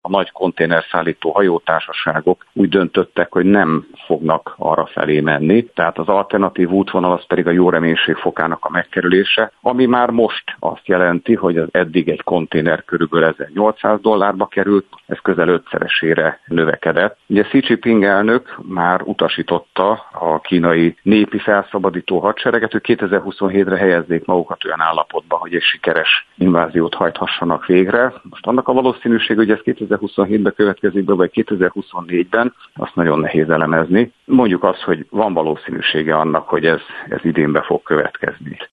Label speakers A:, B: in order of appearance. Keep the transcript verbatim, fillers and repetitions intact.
A: A nagy konténerszállító hajótársaságok úgy döntöttek, hogy nem fognak arra felé menni, tehát az alternatív útvonal az pedig a jó reménység fokának a megkerülése, ami már most azt jelenti, hogy az eddig egy konténer körülbelül ezernyolcszáz dollárba került, ez közel ötszeresére növekedett. Ugye Xi Jinping elnök már utasította a kínai népi felszabadító hadsereget, hogy kétezer-huszonhétre helyezzék magukat olyan állapotba, hogy egy sikeres inváziót hajthassanak végre. Most annak a valószínűség, hogy ez kétezer-huszonhétben következik be, vagy kétezer-huszonnégyben, azt nagyon nehéz elemezni. Mondjuk azt, hogy van valószínűsége annak, hogy ez, ez idénbe fog következni.